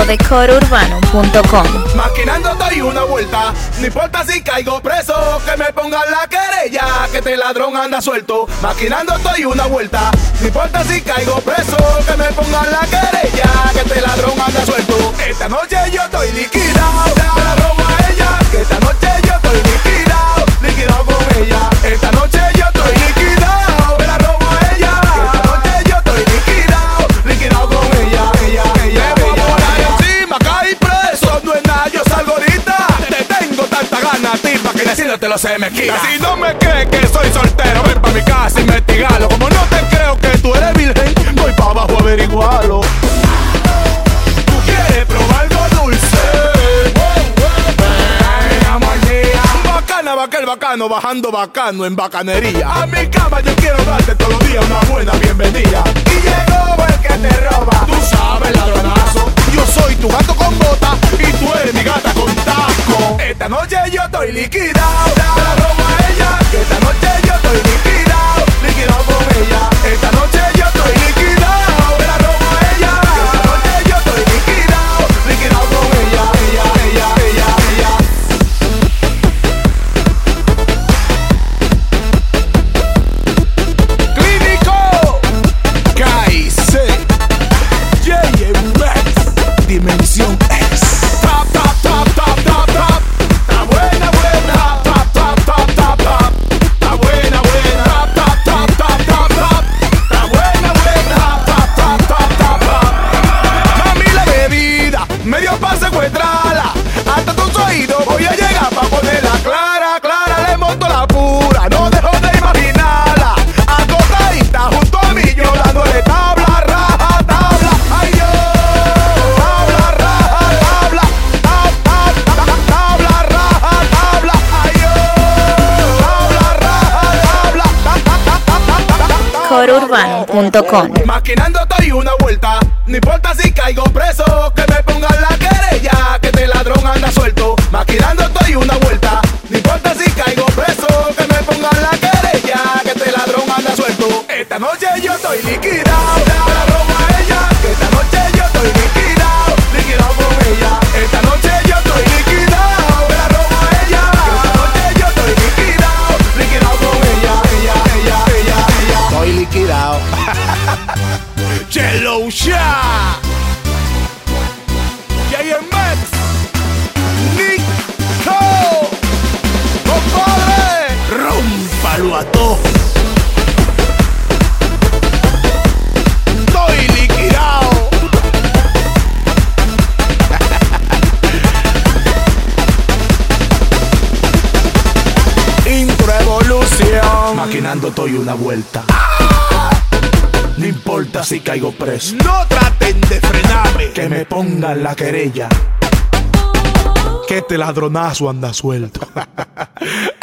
de corourbano.com. Maquinando doy una vuelta, no importa si caigo preso, que me pongan la querella, que este ladrón anda suelto. Maquinando doy una vuelta, no importa si caigo preso, que me pongan la querella, que este ladrón anda suelto. Esta noche yo estoy liquidado, me la robo a ella, que esta noche yo estoy liquidado, liquidado con ella. Esta noche yo estoy liquidado, me la robo a ella, que esta noche yo estoy liquidado, liquidado con ella, ella. Encima caí preso, no es nada, yo salgo ahorita. Te tengo tanta gana, tipa, que decírtelo se me quita. Si no me crees que soy soltero, ven pa' mi casa a investigarlo. Como no te creo que tú eres virgen, voy pa' abajo a averiguarlo. ¿Tú quieres probar algo dulce? Bacana, aquel bacano, bajando bacano en bacanería. A mi cama yo quiero darte todos los días una buena bienvenida. Y llegó el que te roba, tú sabes, ladronazo. Yo soy tu gato con bota y tú eres mi gata con taco. Esta noche yo estoy liquidado, me la robo a ella, que esta noche yo estoy liquidado, liquidado con ella. Esta noche yo estoy liquidado, me la robo a ella, que esta noche yo estoy liquidado, liquidado con ella, ella. Clínico KIC JMX Dimensión X. Top, top, top, top, top, top. Está buena, buena. Top, top, top, top, top. Está buena, buena. Top, top, top, top, top, top. Está buena, buena. Top, top, top, top, top. Mami, la bebida me dio pa' secuestrarla. Hasta tus oídos voy a llegar pa' ponerla clara, clara. Le monto la pura, no dejo de imaginarla. Acostadita junto a mí, yo dándole tabla, raja, tabla. Ay, Dios. Tabla, raja, tabla. Tabla, raja, tabla. Ay, Dios. Tabla, raja, tabla. corourbano.com. Maquinando doy una vuelta, no importa si caigo preso, que me pongan la querella, que este ladrón anda suelto. Maquinando doy una vuelta, no importa si caigo preso, que me pongan la querella, que este ladrón anda suelto. Esta noche yo estoy liquidado, me la robo a ella, que esta noche yo estoy liquidado, liquidado con ella. Esta noche yo estoy liquidado, me la robo a ella, que esta noche yo estoy liquidado, liquidado con ella, ella. Estoy liquidado. Jello Shah, JMX, Nico, compadre, rómpalo a todo. Estoy liquidado. Intro evolución. Maquinando estoy una vuelta. No importa si caigo preso, no traten de frenarme, que me pongan la querella, que este ladronazo anda suelto.